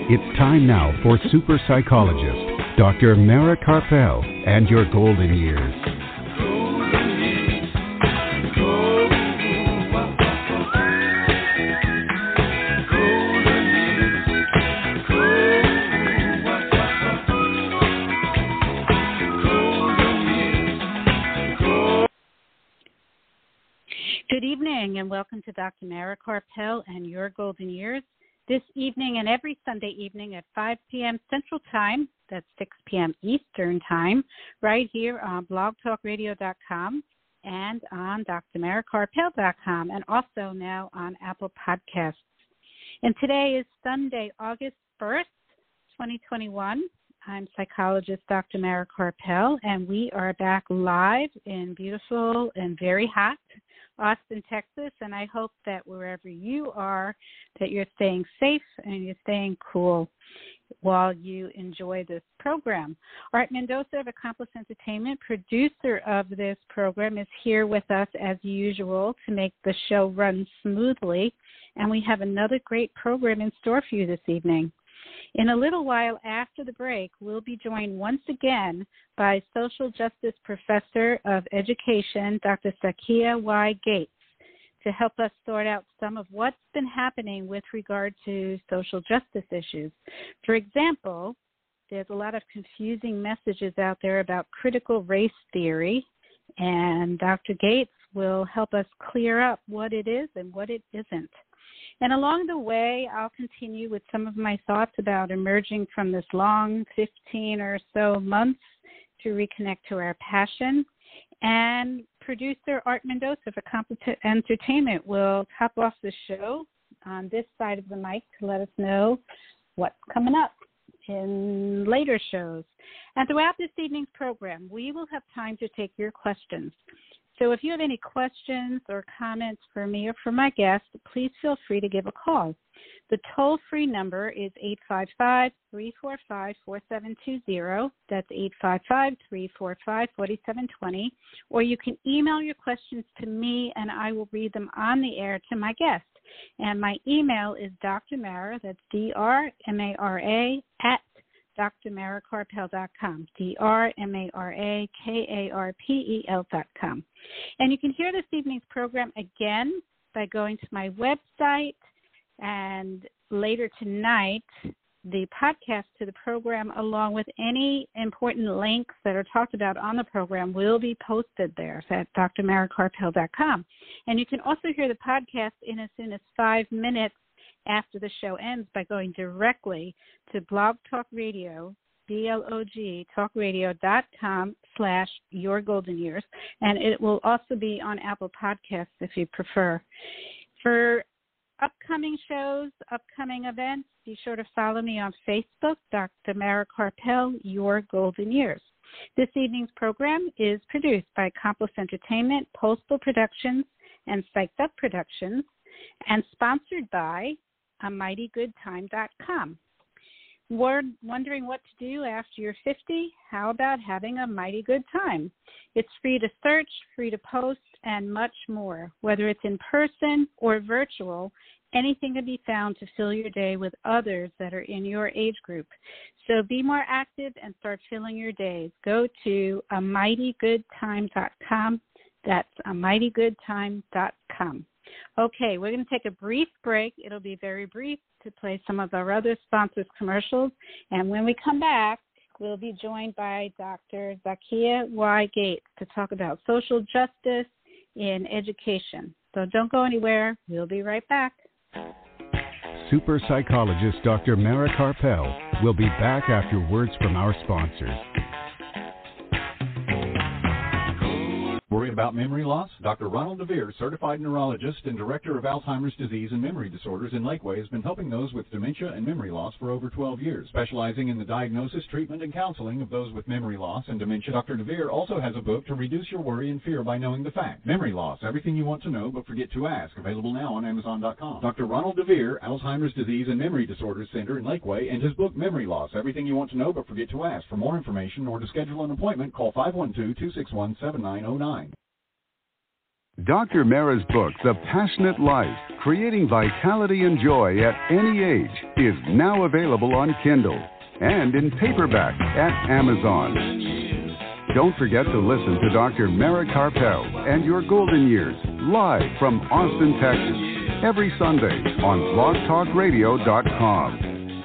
It's time now for super psychologist, Dr. Mara Karpel, and your golden years. Good evening and welcome to Dr. Mara Karpel and your golden years. This evening and every Sunday evening at 5 p.m. Central Time, that's 6 p.m. Eastern Time, right here on blogtalkradio.com and on drmarakarpel.com, and also now on Apple Podcasts. And today is Sunday, August 1st, 2021. I'm psychologist Dr. Mara Karpel, and we are back live in beautiful and very hot Austin, Texas, and I hope that wherever you are, that you're staying safe and you're staying cool while you enjoy this program. Art Mendoza of Accomplice Entertainment, producer of this program, is here with us as usual to make the show run smoothly, and we have another great program in store for you this evening. In a little while after the break, we'll be joined once again by Social Justice Professor of Education, Dr. Zakia Y. Gates, to help us sort out some of what's been happening with regard to social justice issues. For example, there's a lot of confusing messages out there about critical race theory, and Dr. Gates will help us clear up what it is and what it isn't. And along the way, I'll continue with some of my thoughts about emerging from this long 15 or so months to reconnect to our passion. And producer Art Mendoza of Accomplice Entertainment will top off the show on this side of the mic to let us know what's coming up in later shows. And throughout this evening's program, we will have time to take your questions. So if you have any questions or comments for me or for my guest, please feel free to give a call. The toll-free number is 855-345-4720. That's 855-345-4720. Or you can email your questions to me, and I will read them on the air to my guest. And my email is drmara, that's D-R-M-A-R-A, at drmarakarpel.com, drmarakarpel.com. And you can hear this evening's program again by going to my website, and later tonight, the podcast to the program, along with any important links that are talked about on the program, will be posted there at drmarakarpel.com. And you can also hear the podcast in as soon as 5 minutes after the show ends by going directly to Blog Talk Radio, BLOG, talkradio.com/yourgoldenyears, and it will also be on Apple Podcasts if you prefer. For upcoming shows, upcoming events, be sure to follow me on Facebook, Dr. Mara Karpel, Your Golden Years. This evening's program is produced by Accomplice Entertainment, Postal Productions, and Psyched Up Productions, and sponsored by amightygoodtime.com. Wondering what to do after you're 50? How about having a mighty good time? It's free to search, free to post, and much more. Whether it's in person or virtual, anything can be found to fill your day with others that are in your age group. So be more active and start filling your days. Go to amightygoodtime.com. That's amightygoodtime.com. Okay, we're going to take a brief break. It'll be very brief to play some of our other sponsors' commercials. And when we come back, we'll be joined by Dr. Zakia Y. Gates to talk about social justice in education. So don't go anywhere. We'll be right back. Super psychologist Dr. Mara Karpel will be back after words from our sponsors. Worried about memory loss? Dr. Ronald DeVere, certified neurologist and director of Alzheimer's disease and memory disorders in Lakeway, has been helping those with dementia and memory loss for over 12 years. Specializing in the diagnosis, treatment, and counseling of those with memory loss and dementia, Dr. DeVere also has a book to reduce your worry and fear by knowing the fact. Memory Loss, Everything You Want to Know But Forget to Ask, available now on Amazon.com. Dr. Ronald DeVere, Alzheimer's disease and memory disorders center in Lakeway, and his book, Memory Loss, Everything You Want to Know But Forget to Ask. For more information or to schedule an appointment, call 512-261-7909. Dr. Mara's book, The Passionate Life, Creating Vitality and Joy at Any Age, is now available on Kindle and in paperback at Amazon. Don't forget to listen to Dr. Mara Karpel and Your Golden Years live from Austin, Texas, every Sunday on blogtalkradio.com.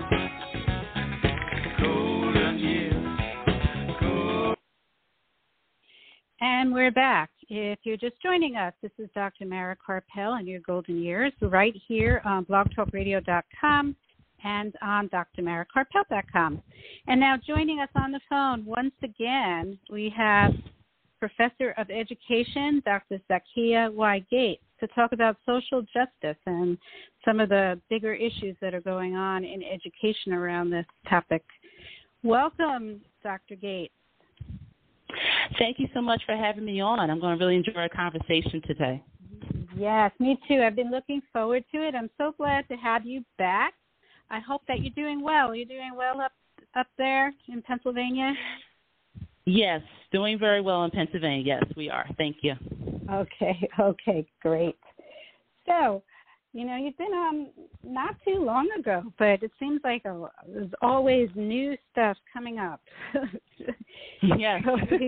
And we're back. If you're just joining us, this is Dr. Mara Karpel and Your Golden Years right here on blogtalkradio.com and on drmarakarpel.com. And now joining us on the phone once again, we have Professor of Education, Dr. Zakiya Y. Gates, to talk about social justice and some of the bigger issues that are going on in education around this topic. Welcome, Dr. Gates. Thank you so much for having me on. I'm going to really enjoy our conversation today. Yes, me too. I've been looking forward to it. I'm so glad to have you back. I hope that you're doing well. You're doing well up there in Pennsylvania? Yes, doing very well in Pennsylvania. Yes, we are. Thank you. Okay, great. So, you've been on not too long ago, but it seems like there's always new stuff coming up. Yes.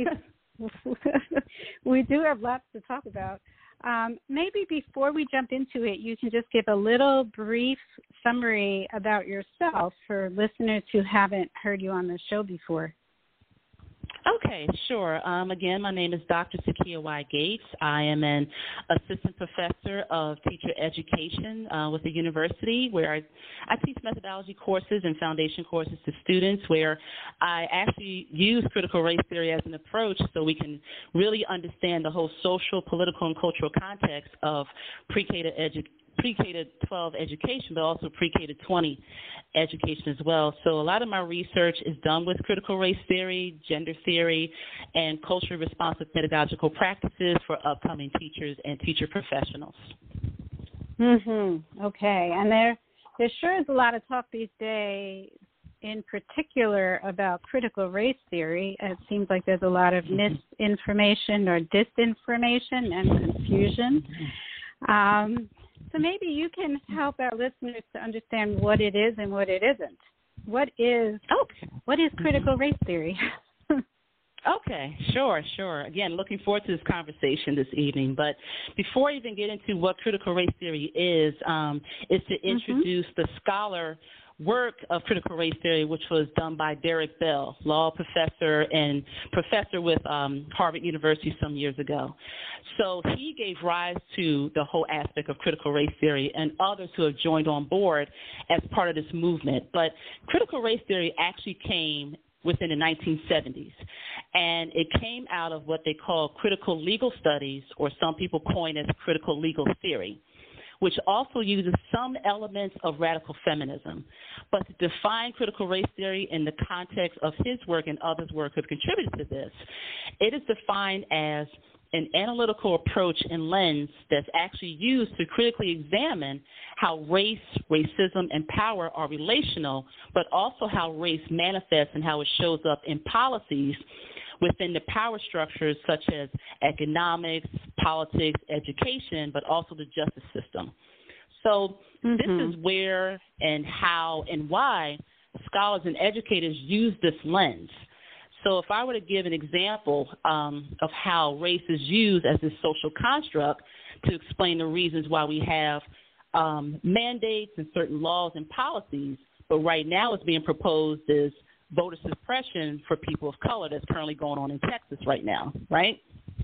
We do have lots to talk about. Maybe before we jump into it, you can just give a little brief summary about yourself for listeners who haven't heard you on the show before. Okay, sure. Again, my name is Dr. Zakiya Y. Gates. I am an assistant professor of teacher education with the university where I teach methodology courses and foundation courses to students where I actually use critical race theory as an approach so we can really understand the whole social, political, and cultural context of pre-K to 12 education, but also pre-K to 20 education as well. So a lot of my research is done with critical race theory, gender theory, and culturally responsive pedagogical practices for upcoming teachers and teacher professionals. Okay. And there sure is a lot of talk these days, in particular about critical race theory. It seems like there's a lot of misinformation or disinformation and confusion. So maybe you can help our listeners to understand what it is and what it isn't. What is critical race theory? Okay, sure. Again, looking forward to this conversation this evening. But before I even get into what critical race theory is to introduce the scholar work of critical race theory, which was done by Derek Bell, law professor and professor with Harvard University some years ago. So he gave rise to the whole aspect of critical race theory and others who have joined on board as part of this movement. But critical race theory actually came within the 1970s, and it came out of what they call critical legal studies, or some people coin as critical legal theory, which also uses some elements of radical feminism. But to define critical race theory in the context of his work and others' work who have contributed to this, it is defined as an analytical approach and lens that's actually used to critically examine how race, racism, and power are relational, but also how race manifests and how it shows up in policies within the power structures such as economics, politics, education, but also the justice system. So this is where and how and why scholars and educators use this lens. So if I were to give an example of how race is used as this social construct to explain the reasons why we have mandates and certain laws and policies, but right now it's being proposed is voter suppression for people of color that's currently going on in Texas right now, right?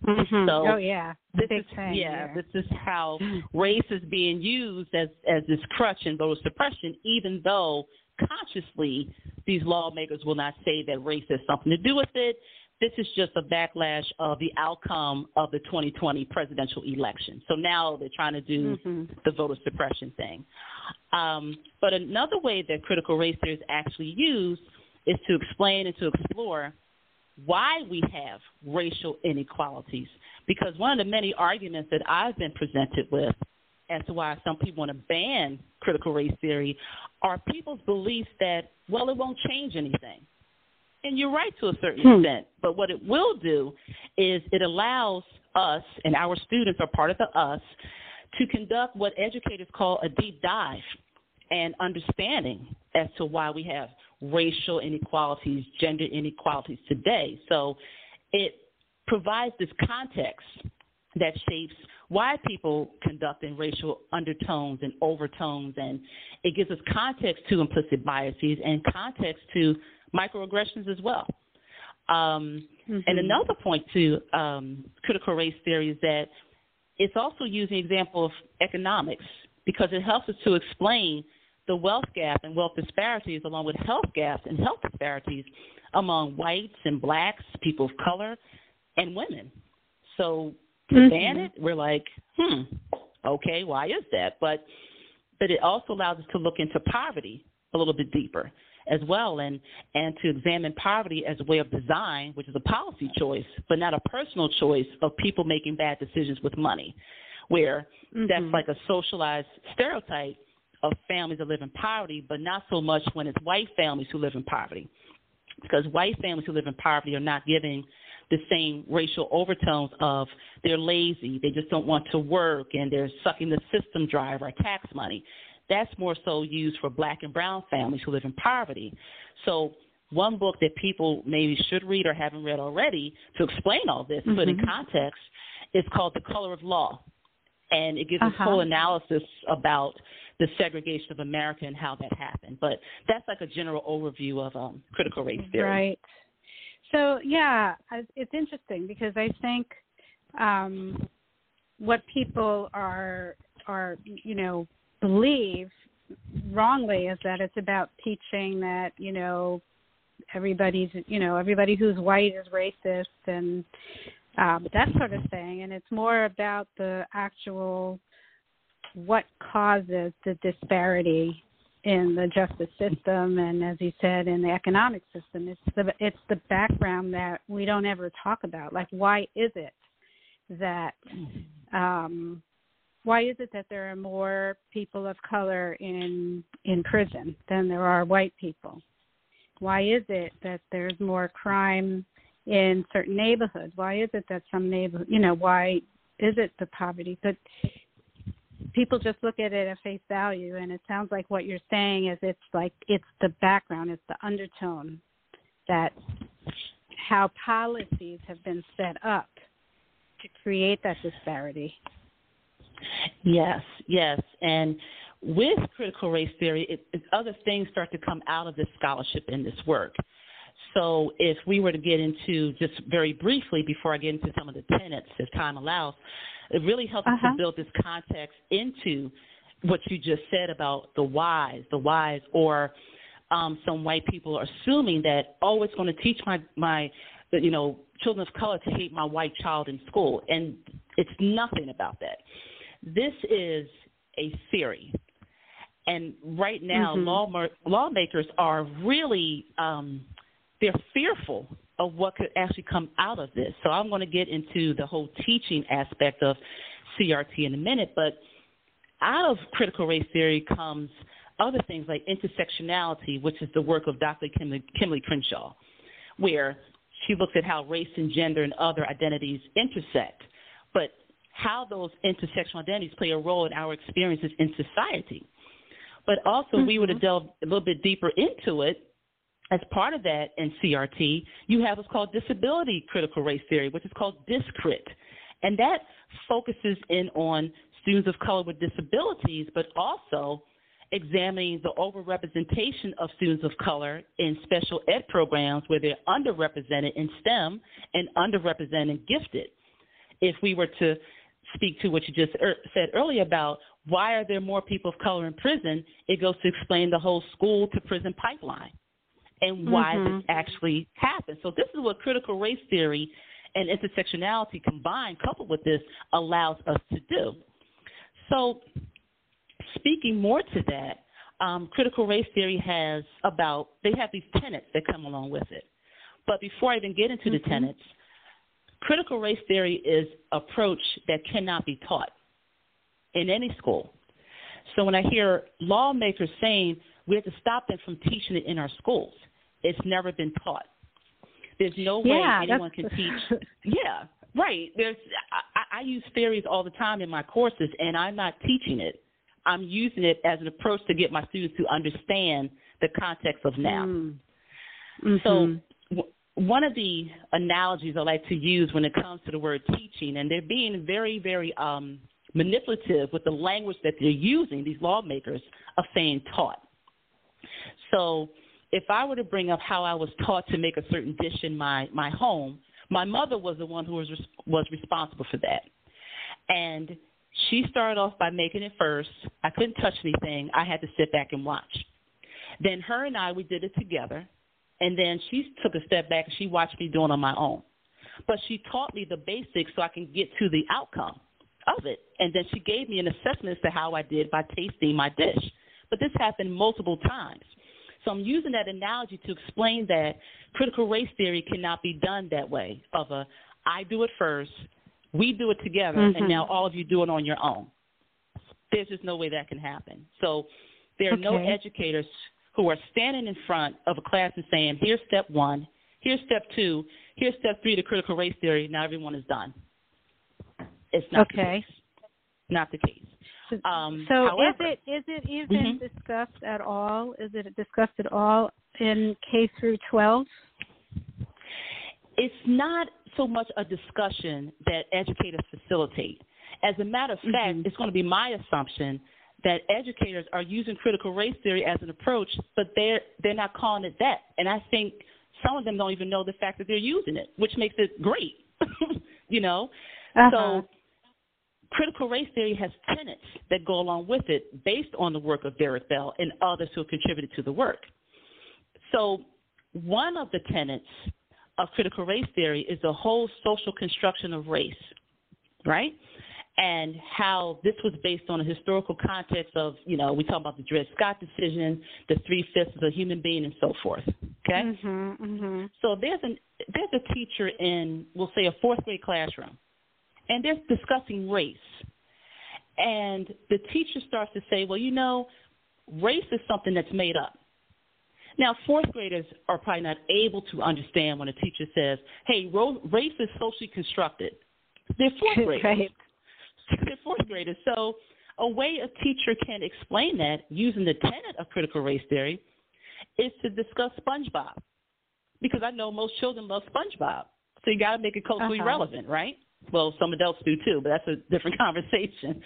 So this is how race is being used as this crutch in voter suppression, even though consciously these lawmakers will not say that race has something to do with it. This is just a backlash of the outcome of the 2020 presidential election. So now they're trying to do the voter suppression thing. But another way that critical race theory is actually used is to explain and to explore why we have racial inequalities. Because one of the many arguments that I've been presented with as to why some people want to ban critical race theory are people's beliefs that, well, it won't change anything. And you're right to a certain extent. But what it will do is it allows us, and our students are part of the us, to conduct what educators call a deep dive and understanding as to why we have racial inequalities, gender inequalities today. So it provides this context that shapes why people conduct in racial undertones and overtones, and it gives us context to implicit biases and context to microaggressions as well. And another point to critical race theory is that it's also using an example of economics because it helps us to explain the wealth gap and wealth disparities along with health gaps and health disparities among whites and blacks, people of color, and women. So to ban it, we're like, okay, why is that? But it also allows us to look into poverty a little bit deeper as well, and to examine poverty as a way of design, which is a policy choice, but not a personal choice of people making bad decisions with money, where that's like a socialized stereotype of families that live in poverty, but not so much when it's white families who live in poverty, because white families who live in poverty are not giving the same racial overtones of they're lazy, they just don't want to work, and they're sucking the system dry of our tax money. That's more so used for black and brown families who live in poverty. So one book that people maybe should read or haven't read already to explain all this, put in context, is called The Color of Law. And it gives a whole analysis about the segregation of America and how that happened. But that's like a general overview of critical race theory. Right. So, yeah, it's interesting because I think what people are believe wrongly is that it's about teaching that, everybody who's white is racist and that sort of thing. And it's more about the actual what causes the disparity in the justice system and, as you said, in the economic system. It's the background that we don't ever talk about. Like, why is it that there are more people of color in prison than there are white people? Why is it that there's more crime in certain neighborhoods? Why is it that some neighborhoods, why is it the poverty? But people just look at it at face value, and it sounds like what you're saying is it's the background, it's the undertone, that how policies have been set up to create that disparity. Yes. And with critical race theory, other things start to come out of this scholarship in this work. So if we were to get into, just very briefly before I get into some of the tenets, if time allows, it really helps us to build this context into what you just said about the whys, or some white people are assuming that, it's going to teach my children of color to hate my white child in school. And it's nothing about that. This is a theory. And right now, lawmakers are really, they're fearful of what could actually come out of this. So I'm going to get into the whole teaching aspect of CRT in a minute, but out of critical race theory comes other things like intersectionality, which is the work of Dr. Kimberly Crenshaw, where she looks at how race and gender and other identities intersect, but how those intersectional identities play a role in our experiences in society. But also, we were to delve a little bit deeper into it. As part of that in CRT, you have what's called disability critical race theory, which is called DisCrit. And that focuses in on students of color with disabilities, but also examining the overrepresentation of students of color in special ed programs where they're underrepresented in STEM and underrepresented and gifted. If we were to speak to what you just said earlier about why are there more people of color in prison, it goes to explain the whole school to prison pipeline and why this actually happens. So this is what critical race theory and intersectionality combined, coupled with this, allows us to do. So speaking more to that, critical race theory they have these tenets that come along with it. But before I even get into the tenets, critical race theory is an approach that cannot be taught in any school. So when I hear lawmakers saying we have to stop them from teaching it in our schools, it's never been taught. There's no way anyone can teach. Yeah, right. I use theories all the time in my courses, and I'm not teaching it. I'm using it as an approach to get my students to understand the context of now. Mm-hmm. So one of the analogies I like to use when it comes to the word teaching, and they're being very, very manipulative with the language that they're using, these lawmakers, of saying taught. So if I were to bring up how I was taught to make a certain dish in my home, my mother was the one who was responsible for that. And she started off by making it first. I couldn't touch anything. I had to sit back and watch. Then her and we did it together. And then she took a step back and she watched me doing it on my own. But she taught me the basics so I can get to the outcome of it. And then she gave me an assessment as to how I did by tasting my dish. But this happened multiple times. So I'm using that analogy to explain that critical race theory cannot be done that way, of I do it first, we do it together, and now all of you do it on your own. There's just no way that can happen. So there are no educators who are standing in front of a class and saying, here's step 1, here's step 2, here's step 3 to critical race theory, now everyone is done. It's not the case. Not the case. So however, is it even discussed at all? Is it discussed at all in K through 12? It's not so much a discussion that educators facilitate. As a matter of fact, it's going to be my assumption that educators are using critical race theory as an approach, but they're not calling it that. And I think some of them don't even know the fact that they're using it, which makes it great, you know. So critical race theory has tenets that go along with it based on the work of Derek Bell and others who have contributed to the work. So one of the tenets of critical race theory is the whole social construction of race, right? And how this was based on a historical context of, you know, we talk about the Dred Scott decision, the 3/5 of a human being, and so forth. Okay. So there's a teacher in, we'll say, a 4th grade classroom, and they're discussing race, and the teacher starts to say, well, you know, race is something that's made up. Now, 4th graders are probably not able to understand when a teacher says, hey, race is socially constructed. They're 4th graders. Right. They're 4th graders. So a way a teacher can explain that using the tenet of critical race theory is to discuss SpongeBob, because I know most children love SpongeBob. So you got to make it culturally relevant, right? Well, some adults do too, but that's a different conversation.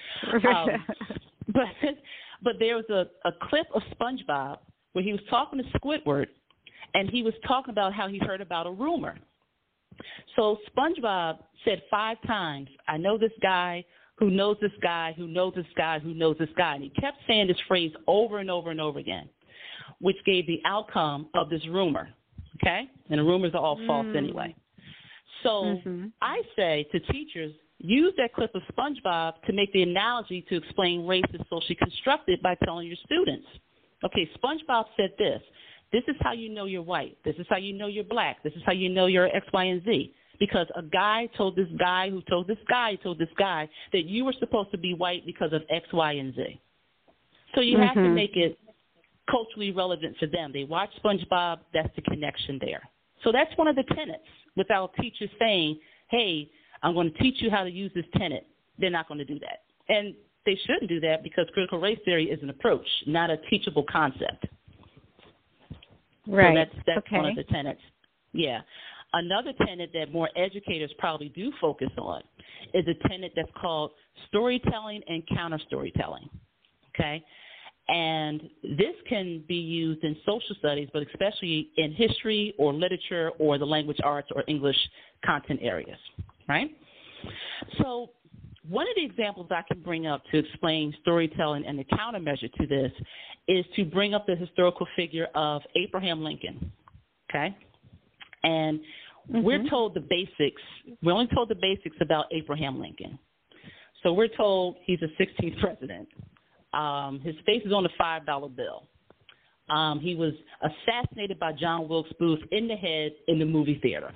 But there was a clip of SpongeBob where he was talking to Squidward, and he was talking about how he heard about a rumor. So SpongeBob said 5 times, I know this guy who knows this guy, who knows this guy, who knows this guy. And he kept saying this phrase over and over and over again, which gave the outcome of this rumor, okay? And the rumors are all false anyway. So I say to teachers, use that clip of SpongeBob to make the analogy to explain race is socially constructed by telling your students, okay, SpongeBob said this. This is how you know you're white. This is how you know you're black. This is how you know you're X, Y, and Z. Because a guy told this guy who told this guy told this guy that you were supposed to be white because of X, Y, and Z. So you have to make it culturally relevant for them. They watch SpongeBob, that's the connection there. So that's one of the tenets without teachers saying, hey, I'm going to teach you how to use this tenet. They're not going to do that. And they shouldn't do that because critical race theory is an approach, not a teachable concept. Right. So that's one of the tenets. Yeah. Another tenet that more educators probably do focus on is a tenet that's called storytelling and counter-storytelling, okay? And this can be used in social studies, but especially in history or literature or the language arts or English content areas, right? So one of the examples I can bring up to explain storytelling and the countermeasure to this is to bring up the historical figure of Abraham Lincoln, okay? And we're told the basics. We're only told the basics about Abraham Lincoln. So we're told he's a 16th president. His face is on the $5 bill. He was assassinated by John Wilkes Booth in the head in the movie theater.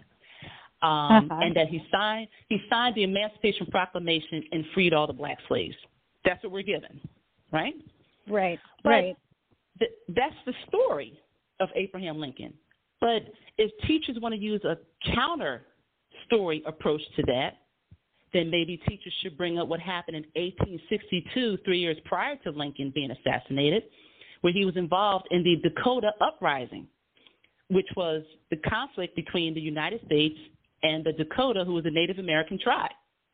And that he signed the Emancipation Proclamation and freed all the black slaves. That's what we're given, right? Right, but right. That's the story of Abraham Lincoln. But if teachers want to use a counter story approach to that, then maybe teachers should bring up what happened in 1862, 3 years prior to Lincoln being assassinated, where he was involved in the Dakota Uprising, which was the conflict between the United States and the Dakota, who was a Native American tribe.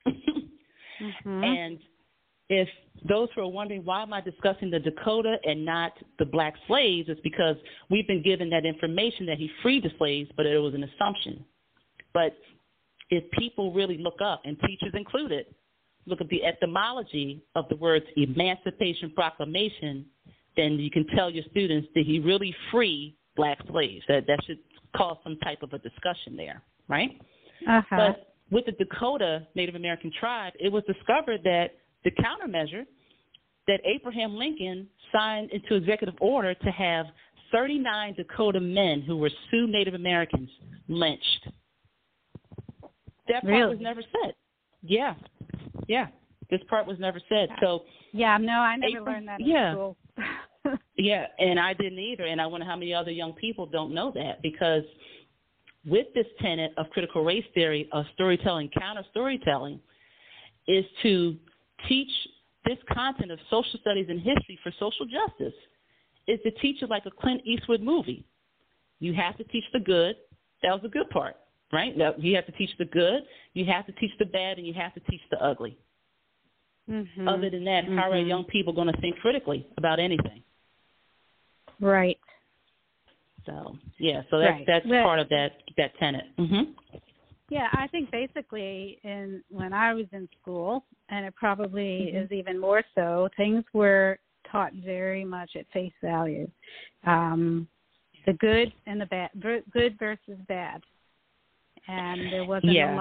And if those who are wondering, why am I discussing the Dakota and not the black slaves, it's because we've been given that information that he freed the slaves, but it was an assumption. But if people really look up, and teachers included, look at the etymology of the words Emancipation Proclamation, then you can tell your students, did he really free black slaves? That should cause some type of a discussion there, right? But with the Dakota Native American tribe, it was discovered that the countermeasure that Abraham Lincoln signed into executive order to have 39 Dakota men who were Sioux Native Americans lynched. That part was never said. Yeah. This part was never said. So I never learned that in school. Yeah, and I didn't either. And I wonder how many other young people don't know that, because with this tenet of critical race theory, of storytelling, counter storytelling, is to teach this content of social studies and history for social justice, is to teach it like a Clint Eastwood movie. You have to teach the good. That was the good part, right? Now, you have to teach the good, you have to teach the bad, and you have to teach the ugly. Other than that, how are young people going to think critically about anything? Right. So, that's part of that tenet. Yeah, I think basically when I was in school, and it probably is even more so, things were taught very much at face value. The good and the bad, good versus bad. And there wasn't a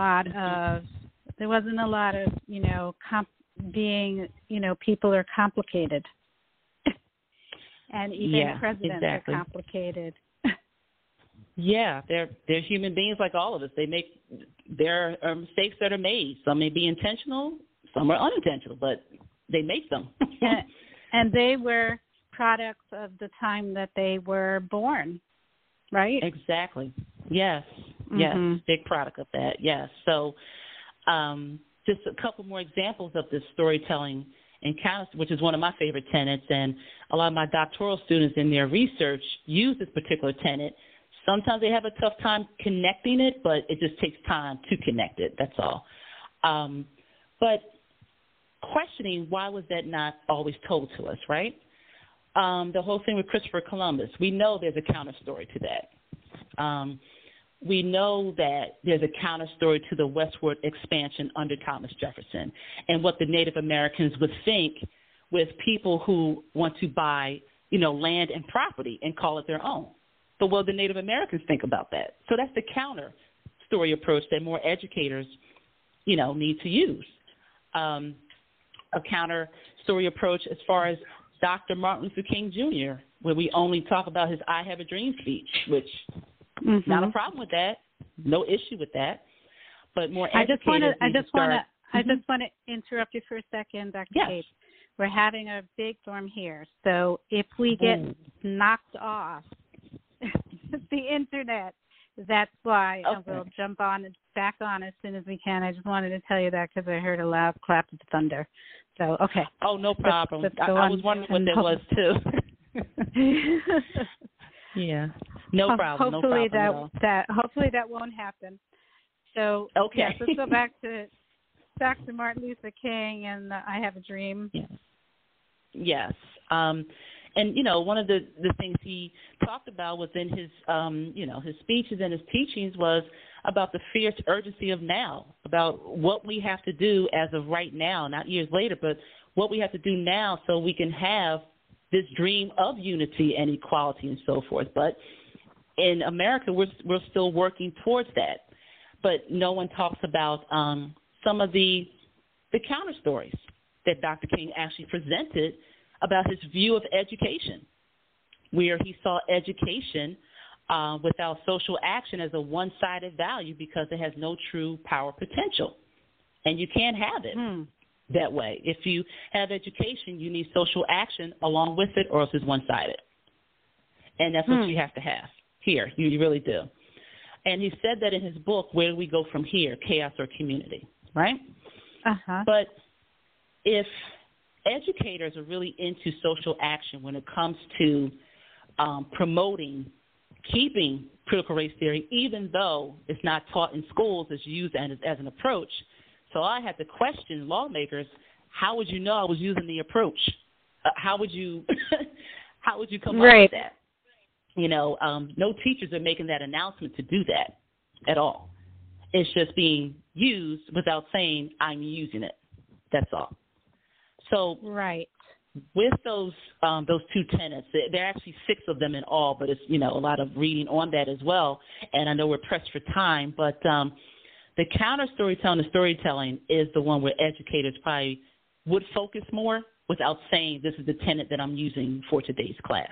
lot of, people are complicated. And even presidents are complicated. Yeah, they're human beings like all of us. There are mistakes that are made. Some may be intentional, some are unintentional, but they make them. and they were products of the time that they were born, right? Exactly. Yes, big product of that, yes. So just a couple more examples of this storytelling encounter, which is one of my favorite tenets, and a lot of my doctoral students in their research use this particular tenet. Sometimes they have a tough time connecting it, but it just takes time to connect it. That's all. But questioning, why was that not always told to us, right? The whole thing with Christopher Columbus, we know there's a counter story to that. We know that there's a counter story to the westward expansion under Thomas Jefferson and what the Native Americans would think with people who want to buy, land and property and call it their own. But what do the Native Americans think about that? So that's the counter story approach that more educators, need to use. A counter story approach as far as Dr. Martin Luther King Jr., where we only talk about his I Have a Dream speech, which not a problem with that, no issue with that. But more educators I just want to interrupt you for a second, Dr. Kate. We're having a big storm here, so if we get knocked off the internet, that's why we'll jump back on as soon as we can. I just wanted to tell you that because I heard a loud clap of thunder. So, okay. Oh, no problem. I was wondering what that was, too. Yeah. No problem. Hopefully hopefully that won't happen. So, let's go back to Dr. Martin Luther King and I Have a Dream. Yes. And, one of the things he talked about was in his, his speeches and his teachings was about the fierce urgency of now, about what we have to do as of right now, not years later, but what we have to do now so we can have this dream of unity and equality and so forth. But in America, we're still working towards that. But no one talks about some of the counter stories that Dr. King actually presented about his view of education, where he saw education without social action as a one-sided value because it has no true power potential. And you can't have it that way. If you have education, you need social action along with it, or else it's one-sided. And that's what you have to have. here. You really do. And he said that in his book, Where Do We Go From Here, Chaos or Community, right? Uh-huh. But if educators are really into social action when it comes to promoting, keeping critical race theory, even though it's not taught in schools, it's used as an approach. So I had to question lawmakers, how would you know I was using the approach? How would you come up with that? You know, no teachers are making that announcement to do that at all. It's just being used without saying I'm using it. That's all. So with those two tenets, there are actually 6 of them in all, but it's, you know, a lot of reading on that as well. And I know we're pressed for time, but the counter storytelling, the storytelling is the one where educators probably would focus more without saying this is the tenet that I'm using for today's class.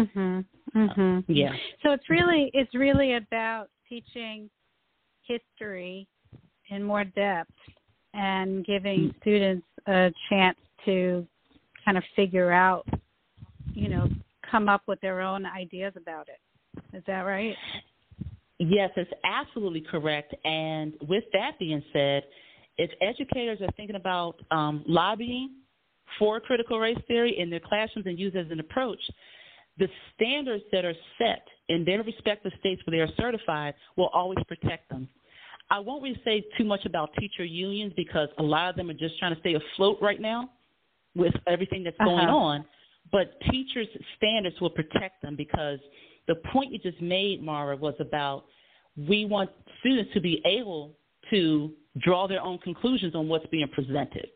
Yeah. So it's really about teaching history in more depth and giving students a chance to kind of figure out, you know, come up with their own ideas about it. Is that right? Yes, it's absolutely correct. And with that being said, if educators are thinking about lobbying for critical race theory in their classrooms and use it as an approach, the standards that are set in their respective states where they are certified will always protect them. I won't really say too much about teacher unions because a lot of them are just trying to stay afloat right now with everything that's going on, but teachers' standards will protect them because the point you just made, Mara, was about we want students to be able to draw their own conclusions on what's being presented.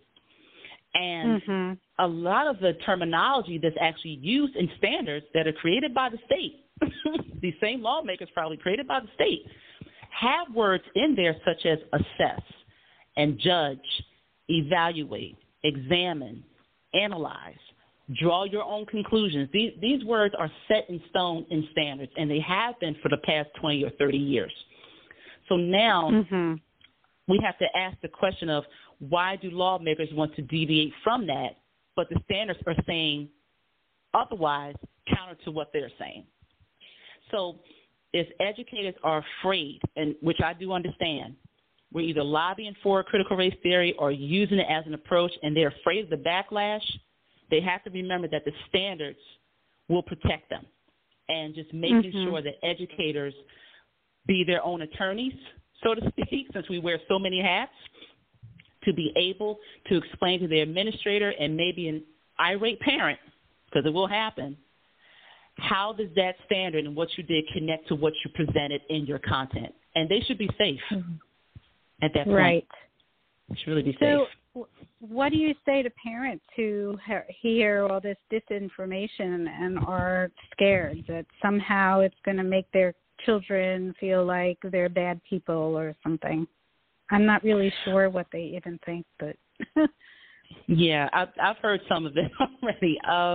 And a lot of the terminology that's actually used in standards that are created by the state, these same lawmakers probably created by the state, have words in there such as assess and judge, evaluate, examine, analyze, draw your own conclusions. These words are set in stone in standards, and they have been for the past 20 or 30 years. So now we have to ask the question of why do lawmakers want to deviate from that, but the standards are saying otherwise counter to what they're saying. So if educators are afraid, and which I do understand, we're either lobbying for critical race theory or using it as an approach, and they're afraid of the backlash, they have to remember that the standards will protect them. And just making sure that educators be their own attorneys, so to speak, since we wear so many hats, to be able to explain to their administrator and maybe an irate parent, because it will happen, how does that standard and what you did connect to what you presented in your content? And they should be safe at that point. Right. They should really be safe. So what do you say to parents who hear all this disinformation and are scared that somehow it's going to make their children feel like they're bad people or something? I'm not really sure what they even think, but yeah, I've heard some of it already.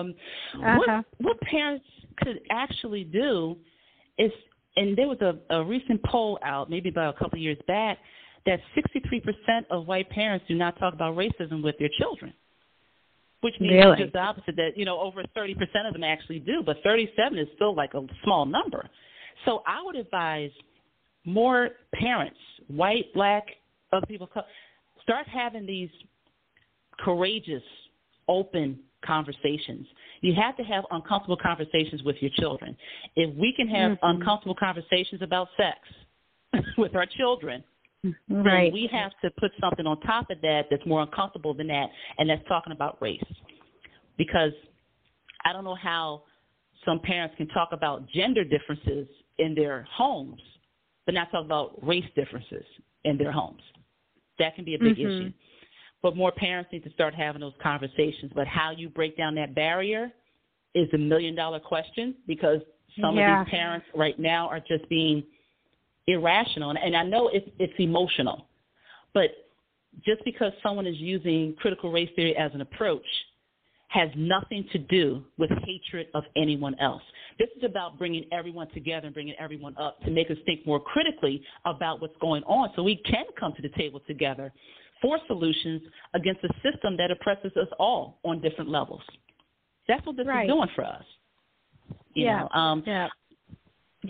What parents could actually do is, and there was a recent poll out, maybe about a couple of years back, that 63% of white parents do not talk about racism with their children, which means just the opposite, that, you know, over 30% of them actually do, but 37 is still like a small number. So I would advise more parents, white, black, other people, start having these courageous, open conversations. You have to have uncomfortable conversations with your children. If we can have uncomfortable conversations about sex with our children, then we have to put something on top of that that's more uncomfortable than that, and that's talking about race. Because I don't know how some parents can talk about gender differences in their homes, but not talk about race differences in their homes. That can be a big issue. But more parents need to start having those conversations. But how you break down that barrier is a $1 million question, because some of these parents right now are just being irrational. And I know it's emotional, but just because someone is using critical race theory as an approach has nothing to do with hatred of anyone else. This is about bringing everyone together and bringing everyone up to make us think more critically about what's going on so we can come to the table together for solutions against a system that oppresses us all on different levels. That's what this is doing for us. You know?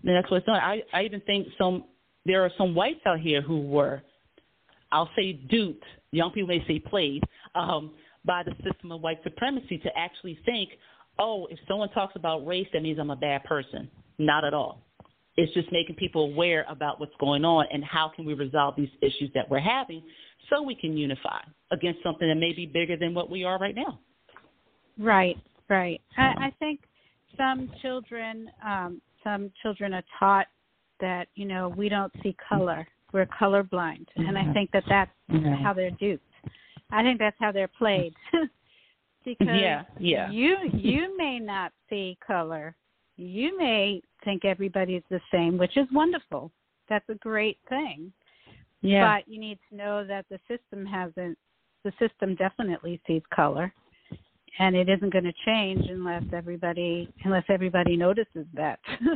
And that's what it's doing. I even think there are some whites out here who were, I'll say duped, young people may say played, by the system of white supremacy to actually think, oh, if someone talks about race, that means I'm a bad person. Not at all. It's just making people aware about what's going on and how can we resolve these issues that we're having so we can unify against something that may be bigger than what we are right now. Right. I think some children are taught that, we don't see color. We're colorblind. And I think that's how they're duped. I think that's how they're played. Because you may not see color. You may think everybody's the same, which is wonderful. That's a great thing. Yeah. But you need to know that the system definitely sees color. And it isn't going to change unless everybody notices that.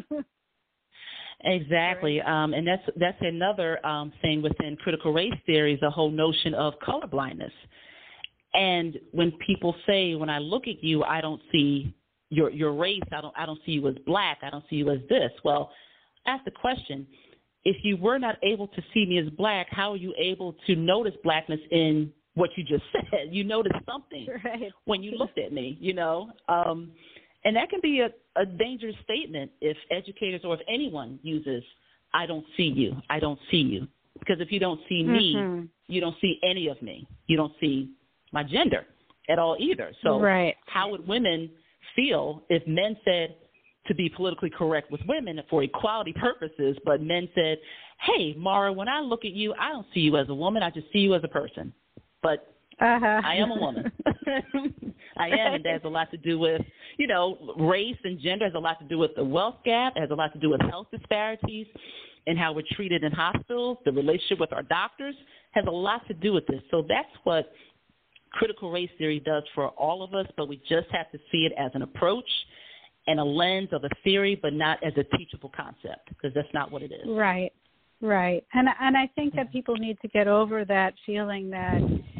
Exactly, and that's another thing within critical race theory is the whole notion of colorblindness. And when people say, when I look at you, I don't see your race. I don't see you as black. I don't see you as this. Well, ask the question: if you were not able to see me as black, how are you able to notice blackness in what you just said? You noticed something when you looked at me, and that can be a dangerous statement if educators or if anyone uses, I don't see you, I don't see you. Because if you don't see me, you don't see any of me. You don't see my gender at all either. So how would women feel if men said, to be politically correct with women for equality purposes, but men said, hey, Mara, when I look at you, I don't see you as a woman, I just see you as a person. But I am a woman. I am, and that has a lot to do with, race and gender, has a lot to do with the wealth gap, has a lot to do with health disparities and how we're treated in hospitals, the relationship with our doctors has a lot to do with this. So that's what critical race theory does for all of us, but we just have to see it as an approach and a lens of a theory, but not as a teachable concept, because that's not what it is. Right. And I think that people need to get over that feeling that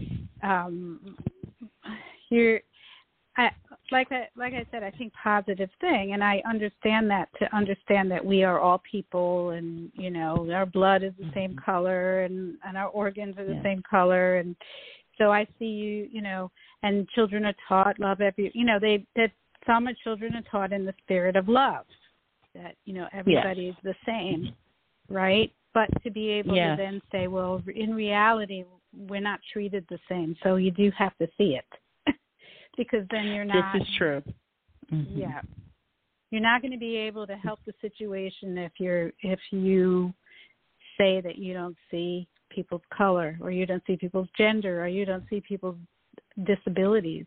like I said, I think positive thing, and I understand that, to understand that we are all people, and our blood is the same color, and our organs are the same color, and so I see you, and children are taught love that some children are taught in the spirit of love, that everybody is the same, right? But to be able to then say, well, in reality, we're not treated the same, so you do have to see it. Because then you're not. This is true. Mm-hmm. Yeah, you're not going to be able to help the situation if you say that you don't see people's color, or you don't see people's gender, or you don't see people's disabilities.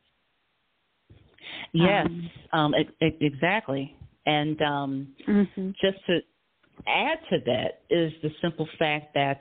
Yes, exactly. And just to add to that is the simple fact that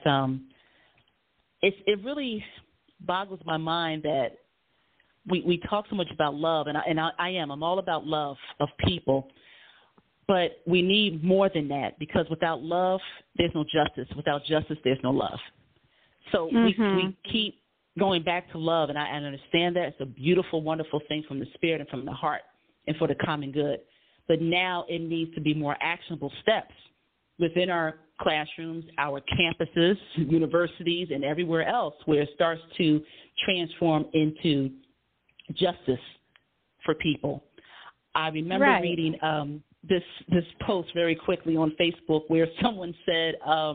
it really boggles my mind that we talk so much about love, and I'm all about love of people, but we need more than that, because without love, there's no justice. Without justice, there's no love. So we keep going back to love, and I understand that. It's a beautiful, wonderful thing from the spirit and from the heart and for the common good. But now it needs to be more actionable steps within our classrooms, our campuses, universities, and everywhere else, where it starts to transform into justice for people. I remember reading this post very quickly on Facebook where someone said,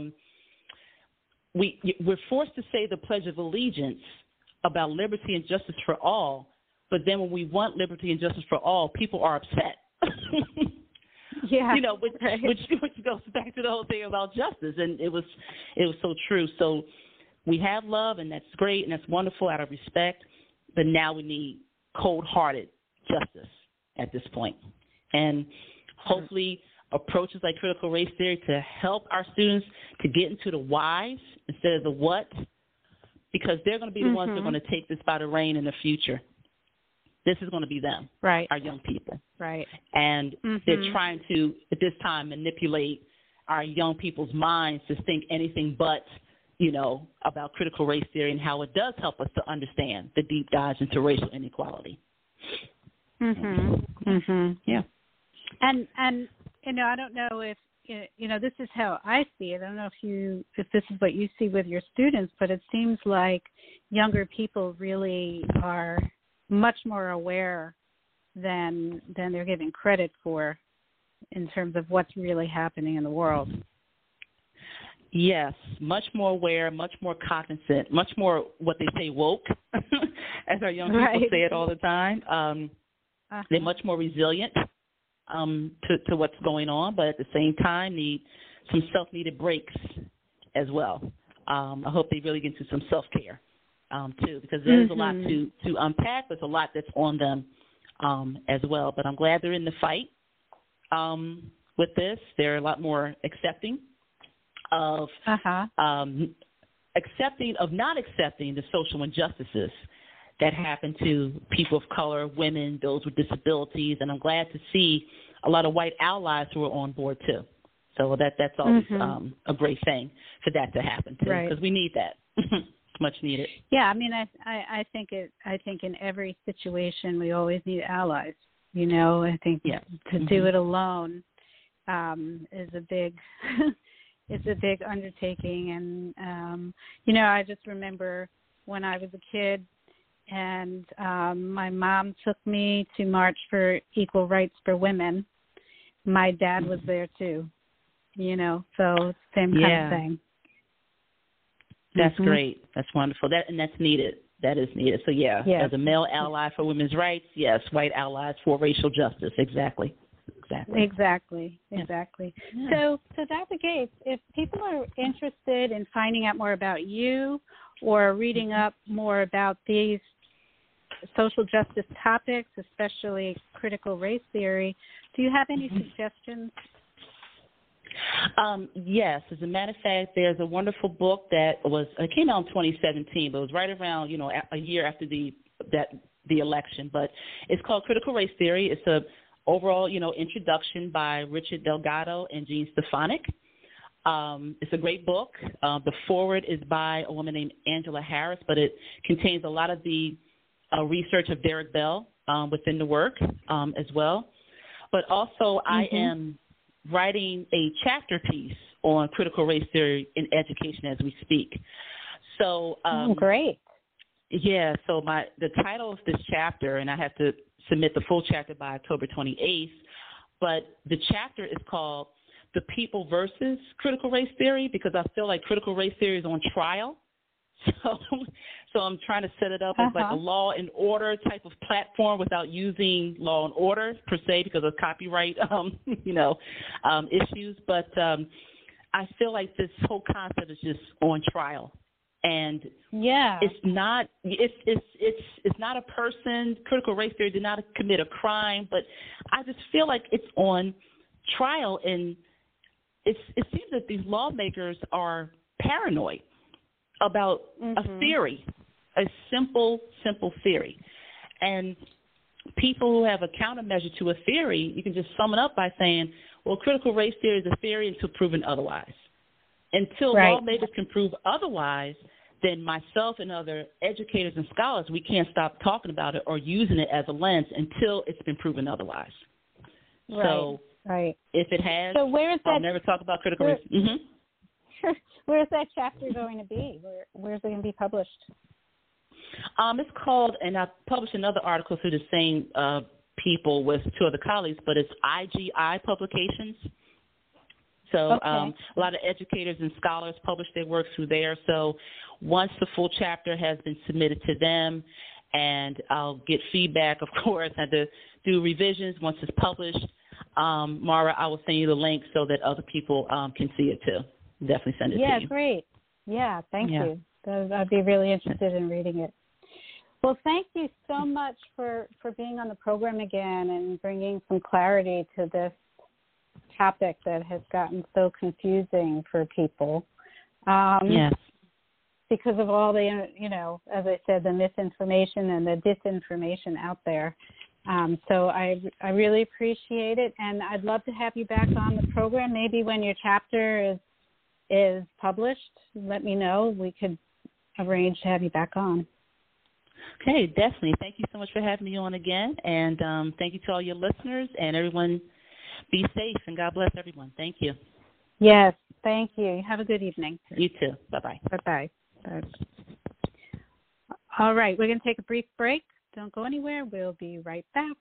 we're forced to say the Pledge of Allegiance about liberty and justice for all, but then when we want liberty and justice for all, people are upset. Which goes back to the whole thing about justice, and it was so true. So we have love, and that's great, and that's wonderful out of respect, but now we need cold-hearted justice at this point. And hopefully approaches like critical race theory to help our students to get into the whys instead of the what, because they're going to be the ones that are going to take this by the rein in the future. This is going to be them, our young people. Right. And they're trying to, at this time, manipulate our young people's minds to think anything but, about critical race theory and how it does help us to understand the deep dives into racial inequality. Yeah. And I don't know if this is how I see it. I don't know if this is what you see with your students, but it seems like younger people really are much more aware than they're giving credit for in terms of what's really happening in the world. Yes, much more aware, much more cognizant, much more what they say woke, as our young people say it all the time. They're much more resilient to what's going on, but at the same time need some self-needed breaks as well. I hope they really get into some self-care too, because there's a lot to unpack. There's a lot that's on them as well. But I'm glad they're in the fight with this. They're a lot more accepting of not accepting the social injustices that happen to people of color, women, those with disabilities, and I'm glad to see a lot of white allies who are on board too. So that's always a great thing for that to happen too, because we need that. It's much needed. Yeah, I mean, I think in every situation we always need allies. I think to do it alone is a big it's a big undertaking, and I just remember when I was a kid, and my mom took me to march for equal rights for women. My dad was there too, so same kind of thing. That's great. That's wonderful. That's needed. That is needed. So as a male ally for women's rights, yes, white allies for racial justice. Exactly. Yeah. So Dr. Gates, if people are interested in finding out more about you or reading up more about these social justice topics, especially critical race theory, do you have any suggestions? Yes. As a matter of fact, there's a wonderful book that came out in 2017, but it was right around, a year after the election. But it's called Critical Race Theory. It's a overall, introduction by Richard Delgado and Jean Stefanik. It's a great book. The foreword is by a woman named Angela Harris, but it contains a lot of the research of Derek Bell within the work as well. But also I am writing a chapter piece on critical race theory in education as we speak. So great. Yeah, so the title of this chapter, and I have to submit the full chapter by October 28th, but the chapter is called The People versus Critical Race Theory, because I feel like critical race theory is on trial. So I'm trying to set it up as like a law and order type of platform without using law and order per se because of copyright, issues. But I feel like this whole concept is just on trial. And it's not a person. Critical race theory did not commit a crime, but I just feel like it's on trial, and it seems that these lawmakers are paranoid about a theory, a simple theory, and people who have a countermeasure to a theory, you can just sum it up by saying, well, critical race theory is a theory until proven otherwise. Until lawmakers can prove otherwise, then myself and other educators and scholars, we can't stop talking about it or using it as a lens until it's been proven otherwise. So if it has, I'll never talk about critical race. Where's that chapter going to be? Where's it going to be published? It's called, and I published another article through the same people with two other colleagues, but it's IGI Publications. So a lot of educators and scholars publish their work through there. So once the full chapter has been submitted to them, and I'll get feedback, of course, I had to do revisions once it's published. Mara, I will send you the link so that other people can see it too. Definitely send it to you. Yeah, great. Yeah, thank you. I'd be really interested in reading it. Well, thank you so much for being on the program again and bringing some clarity to this topic that has gotten so confusing for people. Yes. Because of all the, as I said, the misinformation and the disinformation out there. So I really appreciate it, and I'd love to have you back on the program. Maybe when your chapter is published, let me know. We could arrange to have you back on. Okay, definitely. Thank you so much for having me on again, and thank you to all your listeners, and everyone be safe, and God bless everyone. Thank you. Yes, thank you. Have a good evening. You too. Bye-bye. Bye-bye. Bye. All right, we're going to take a brief break. Don't go anywhere. We'll be right back.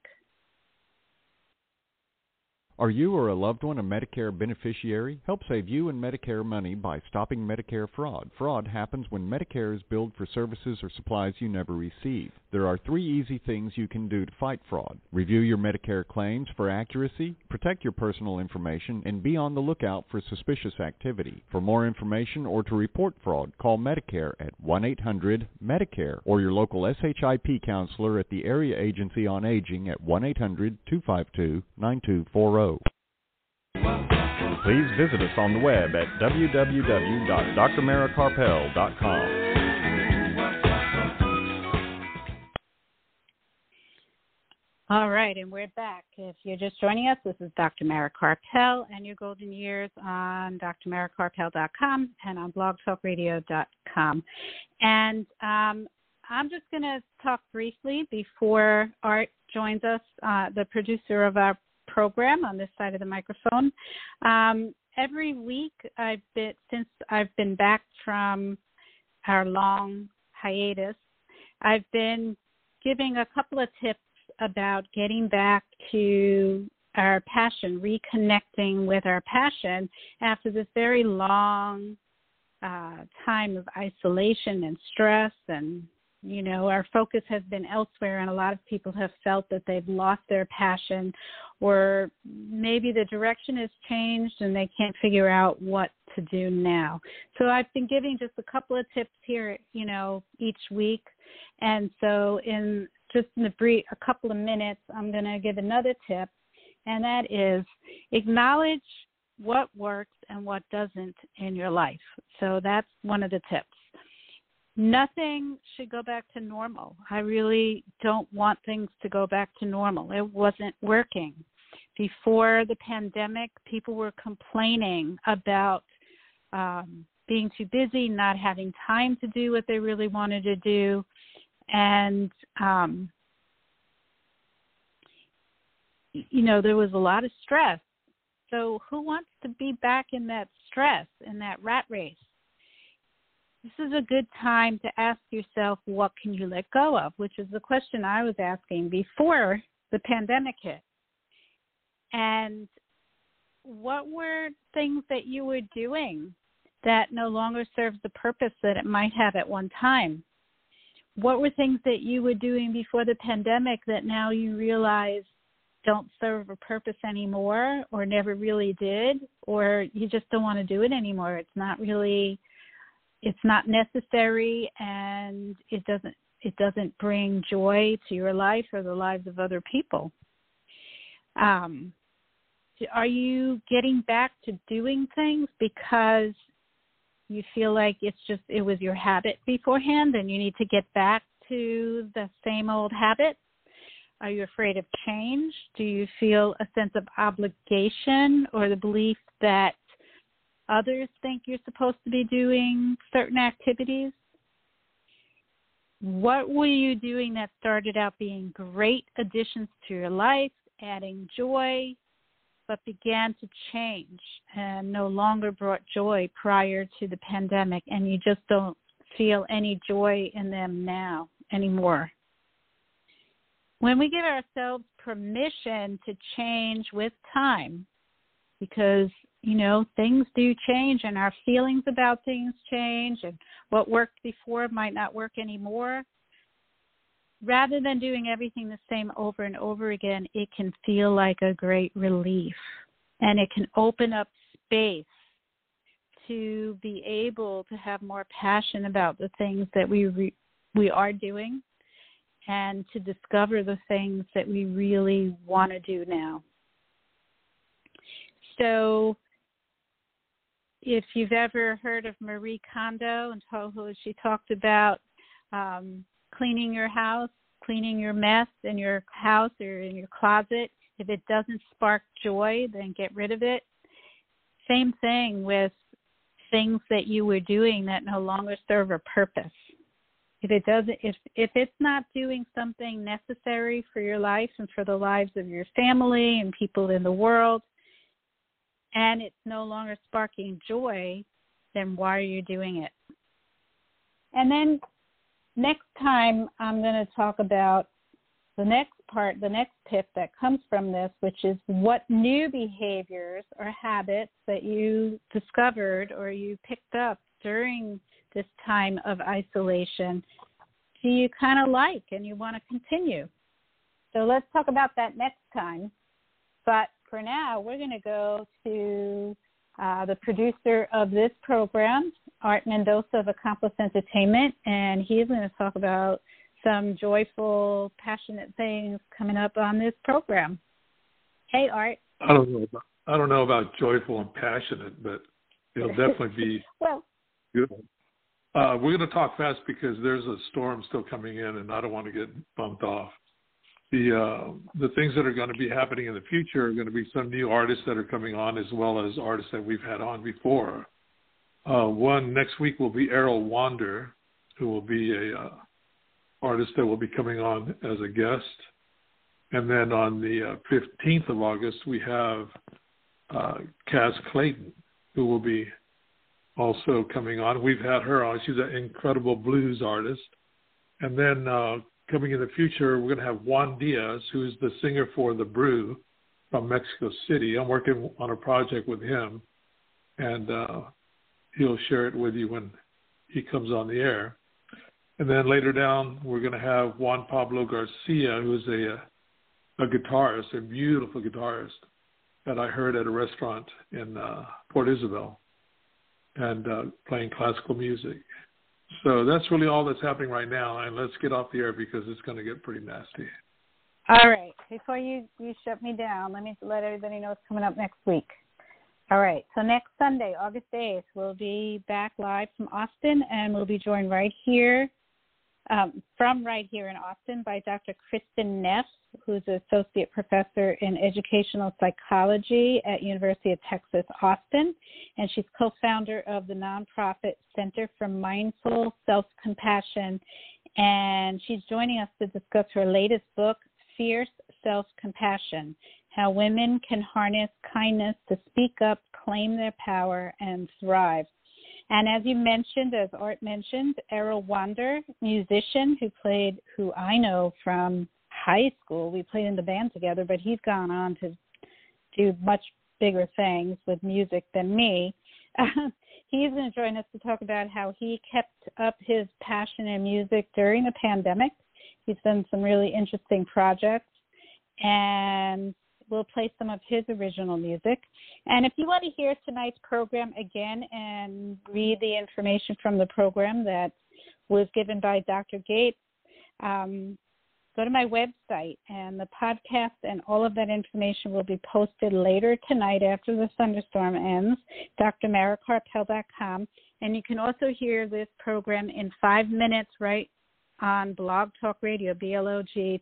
Are you or a loved one a Medicare beneficiary? Help save you and Medicare money by stopping Medicare fraud. Fraud happens when Medicare is billed for services or supplies you never receive. There are 3 easy things you can do to fight fraud. Review your Medicare claims for accuracy, protect your personal information, and be on the lookout for suspicious activity. For more information or to report fraud, call Medicare at 1-800-MEDICARE or your local SHIP counselor at the Area Agency on Aging at 1-800-252-9240. Please visit us on the web at www.drmarakarpel.com. All right, and we're back. If you're just joining us, this is Dr. Mara Karpel and your golden years on drmarakarpel.com and on blogtalkradio.com. And I'm just going to talk briefly before Art joins us, the producer of our program on this side of the microphone. Every week, since I've been back from our long hiatus, I've been giving a couple of tips about getting back to our passion, reconnecting with our passion after this very long time of isolation and stress. And, you know, our focus has been elsewhere, and a lot of people have felt that they've lost their passion, or maybe the direction has changed and they can't figure out what to do now. So I've been giving just a couple of tips here, you know, each week. And so in a couple of minutes, I'm going to give another tip, and that is acknowledge what works and what doesn't in your life. So that's one of the tips. Nothing should go back to normal. I really don't want things to go back to normal. It wasn't working. Before the pandemic, people were complaining about being too busy, not having time to do what they really wanted to do. And, you know, there was a lot of stress. So who wants to be back in that stress, in that rat race? This is a good time to ask yourself, what can you let go of, which is the question I was asking before the pandemic hit. And what were things that you were doing that no longer serves the purpose that it might have at one time? What were things that you were doing before the pandemic that now you realize don't serve a purpose anymore, or never really did, or you just don't want to do it anymore? It's not necessary, and it doesn't bring joy to your life or the lives of other people. Are you getting back to doing things because you feel like it was your habit beforehand and you need to get back to the same old habit? Are you afraid of change? Do you feel a sense of obligation or the belief that others think you're supposed to be doing certain activities? What were you doing that started out being great additions to your life, adding joy, but began to change and no longer brought joy prior to the pandemic, and you just don't feel any joy in them now anymore? When we give ourselves permission to change with time, because, you know, things do change and our feelings about things change, and what worked before might not work anymore, rather than doing everything the same over and over again, it can feel like a great relief, and it can open up space to be able to have more passion about the things that we are doing, and to discover the things that we really want to do now. So if you've ever heard of Marie Kondo and Toho, she talked about cleaning your house, cleaning your mess in your house or in your closet. If it doesn't spark joy, then get rid of it. Same thing with things that you were doing that no longer serve a purpose. If it's not doing something necessary for your life and for the lives of your family and people in the world, and it's no longer sparking joy, then why are you doing it? And then next time I'm going to talk about the next part, the next tip that comes from this, which is what new behaviors or habits that you discovered or you picked up during this time of isolation do you kind of like and you want to continue. So let's talk about that next time. But for now, we're going to go to the producer of this program, Art Mendoza of Accomplice Entertainment, and he's going to talk about some joyful, passionate things coming up on this program. Hey, Art. I don't know about joyful and passionate, but it'll definitely be good. We're going to talk fast because there's a storm still coming in, and I don't want to get bumped off. The things that are going to be happening in the future are going to be some new artists that are coming on, as well as artists that we've had on before. One next week will be Errol Wander, who will be a artist that will be coming on as a guest. And then on the 15th of August, we have Cass Clayton, who will be also coming on. We've had her on. She's an incredible blues artist. And then coming in the future, we're going to have Juan Diaz, who's the singer for The Brew from Mexico City. I'm working on a project with him, and he'll share it with you when he comes on the air. And then later down, we're going to have Juan Pablo Garcia, who's a guitarist, a beautiful guitarist that I heard at a restaurant in Port Isabel, and playing classical music. So that's really all that's happening right now, and let's get off the air because it's going to get pretty nasty. All right. Before you shut me down, let me let everybody know what's coming up next week. All right. So next Sunday, August 8th, we'll be back live from Austin, and we'll be joined from right here in Austin by Dr. Kristen Neff, who's an associate professor in educational psychology at University of Texas, Austin, and she's co-founder of the nonprofit Center for Mindful Self-Compassion, and she's joining us to discuss her latest book, Fierce Self-Compassion, How Women Can Harness Kindness to Speak Up, Claim Their Power, and Thrive. And as you mentioned, as Art mentioned, Errol Wander, musician who I know from high school. We played in the band together, but he's gone on to do much bigger things with music than me. He's going to join us to talk about how he kept up his passion in music during the pandemic. He's done some really interesting projects, and we'll play some of his original music. And if you want to hear tonight's program again and read the information from the program that was given by Dr. Gates, go to my website, and the podcast and all of that information will be posted later tonight after the thunderstorm ends, drmarakarpel.com. And you can also hear this program in 5 minutes right on Blog Talk Radio, BLOG,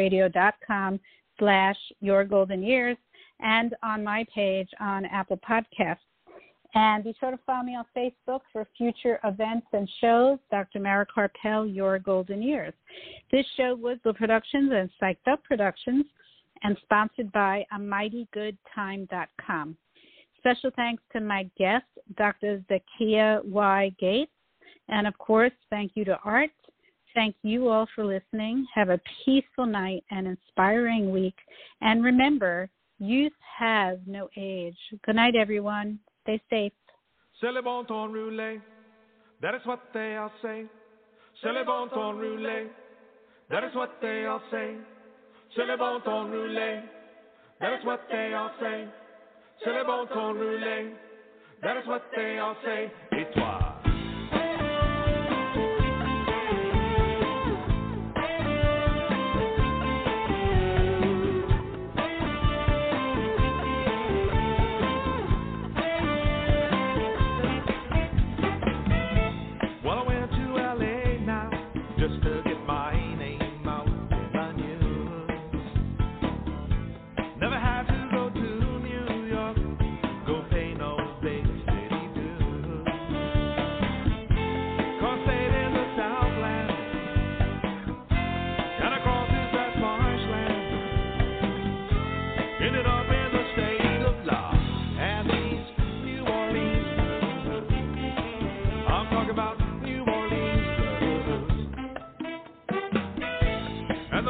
talkradio.com/YourGoldenYears, and on my page on Apple Podcasts. And be sure to follow me on Facebook for future events and shows, Dr. Mara Karpel, Your Golden Years. This show was the Productions and Psyched Up Productions and sponsored by AmightyGoodTime.com. Special thanks to my guest, Dr. Zakia Y. Gates. And, of course, thank you to Art. Thank you all for listening. Have a peaceful night and inspiring week. And remember, youth has no age. Good night, everyone. Stay safe. C'est le bon temps roulé. That is what they all say. C'est le bon temps roulé. That is what they all say. C'est le bon temps roulé. That is what they all say. C'est le bon temps roulé. That is what they all say. Et toi?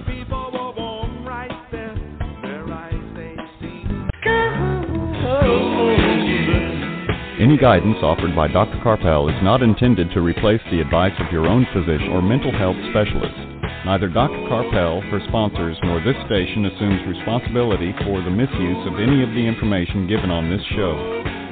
people were warm right there. Their eyes they seen. Any guidance offered by Dr. Karpel is not intended to replace the advice of your own physician or mental health specialist. Neither Dr. Karpel, her sponsors, nor this station assumes responsibility for the misuse of any of the information given on this show.